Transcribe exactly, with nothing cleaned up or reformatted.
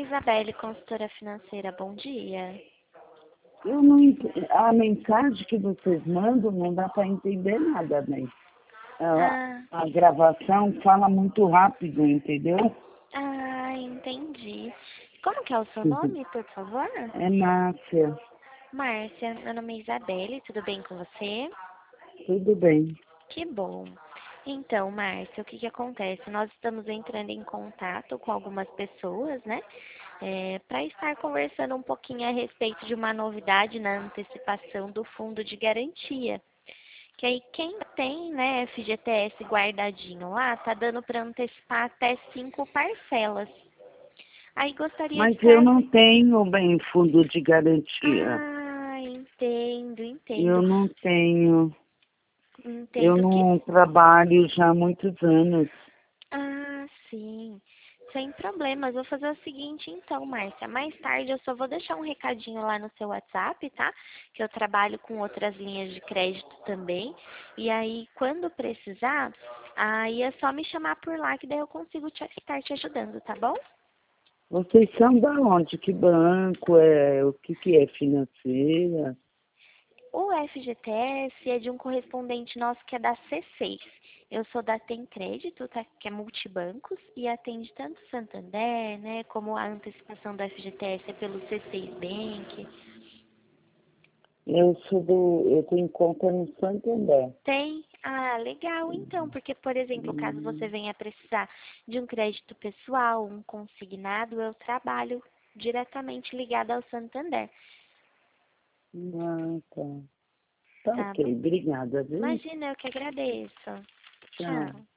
Isabelle, consultora financeira, bom dia. Eu não, ent- a mensagem que vocês mandam não dá para entender nada, né? A, Ah, a gravação fala muito rápido, entendeu? ah, entendi. Como que é o seu nome, por favor? É Márcia, Márcia, meu nome é Isabelle, tudo bem com você? tudo bem. Que bom. Então, Márcia, o que que acontece? Nós estamos entrando em contato com algumas pessoas, né? Para estar conversando um pouquinho a respeito de uma novidade na antecipação do fundo de garantia. Que aí quem tem, né, F G T S guardadinho lá, tá dando para antecipar até cinco parcelas. Aí gostaria de Mas eu não saber. tenho bem fundo de garantia. Ah, entendo, Eu entendo. não tenho. Eu Entendo que. não trabalho já há muitos anos. Ah, sim. Sem problemas. Vou fazer o seguinte então, Márcia. Mais tarde eu só vou deixar um recadinho lá no seu WhatsApp, tá? Que eu trabalho com outras linhas de crédito também. E aí, quando precisar, aí é só me chamar por lá que daí eu consigo te, estar te ajudando, tá bom? Vocês são da onde? Que banco é? O que que é financeira? O F G T S é de um correspondente nosso que é da C seis. Eu sou da Tem Crédito, tá? Que é multibancos e atende tanto Santander, né? Como a antecipação do F G T S é pelo C seis Bank. Eu sou do. Eu tenho conta no Santander. Tem? Ah, legal então, porque, por exemplo, caso você Hum, venha precisar de um crédito pessoal, um consignado, eu trabalho diretamente ligado ao Santander, ah, tá. Tá tá ok, bom? obrigada, viu? Imagina, eu que agradeço. Tchau. Tchau.